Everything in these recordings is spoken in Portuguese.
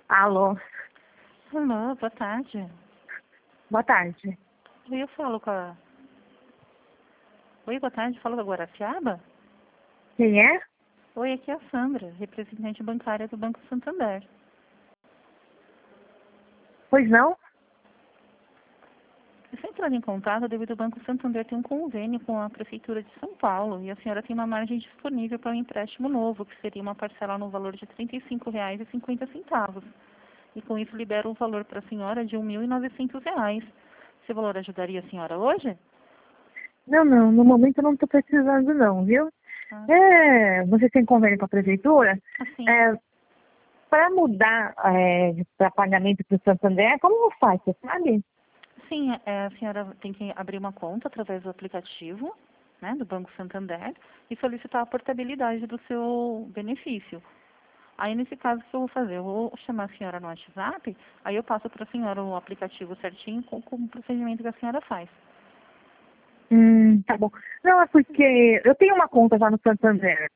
Alô, Alô, boa tarde. boa tarde. Oi, eu falo com a... Oi, boa tarde, falo com a Guaraciaba? Quem é? Oi, aqui é a Sandra, representante bancária do Banco Santander. Pois não? Eu estou entrando em contato devido ao Banco Santander ter um convênio com a Prefeitura de São Paulo e a senhora tem uma margem disponível para um empréstimo novo, que seria uma parcela no valor de R$ 35,50. E com isso libera um valor para a senhora de R$ 1.900. Esse valor ajudaria a senhora hoje? Não, no momento eu não estou precisando não, viu? Ah, Você tem convênio com a prefeitura? assim. Para mudar para pagamento para o Santander, como faz, você sabe? Sim, a senhora tem que abrir uma conta através do aplicativo, né, do Banco Santander e solicitar a portabilidade do seu benefício. Aí, nesse caso, o que eu vou fazer? Eu vou chamar a senhora no WhatsApp, aí eu passo para a senhora o aplicativo certinho com o procedimento que a senhora faz. Tá bom. Não, é porque eu tenho uma conta já no Santander,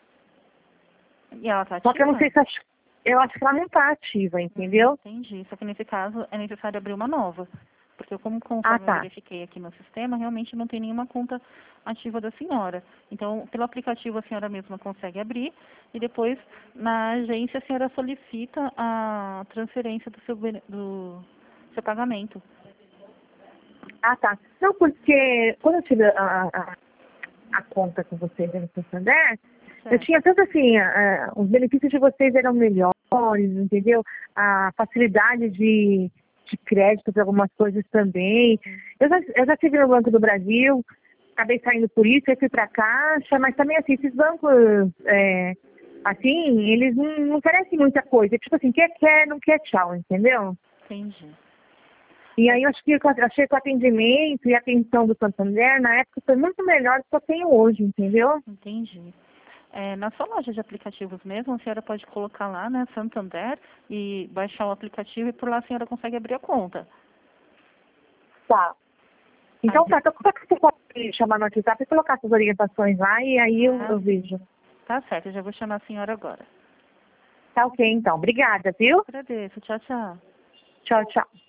E ela está só que eu não ativa? sei se eu acho que ela não está ativa, entendeu? Entendi. Só que nesse caso é necessário abrir uma nova. Porque eu, Ah, conforme eu tá. verifiquei aqui no sistema, realmente não tem nenhuma conta ativa da senhora. Então, pelo aplicativo a senhora mesma consegue abrir e depois na agência a senhora solicita a transferência do seu pagamento. Ah, tá. Não, porque quando eu tive a conta com vocês aí no Santander, eu Certo. tinha tanto assim, os benefícios de vocês eram melhores, entendeu? A facilidade de crédito para algumas coisas também. Eu já tive no Banco do Brasil, acabei saindo por isso, eu fui para a Caixa, mas também assim, esses bancos, assim, eles não oferecem muita coisa. Tipo assim, quer, não quer, tchau, entendeu? Entendi. E É, aí eu achei que o atendimento e a atenção do Santander, na época, foi muito melhor do que eu tenho hoje, entendeu? entendi. Na sua loja de aplicativos mesmo, a senhora pode colocar lá, né, Santander, e baixar o aplicativo e por lá a senhora consegue abrir a conta. Tá. Aí, Então tá, então como é que você pode chamar no WhatsApp e colocar essas orientações lá e aí eu vejo. tá certo, eu já vou chamar a senhora agora. Tá ok, então. Obrigada, viu? Agradeço. Tchau, tchau. Tchau, tchau.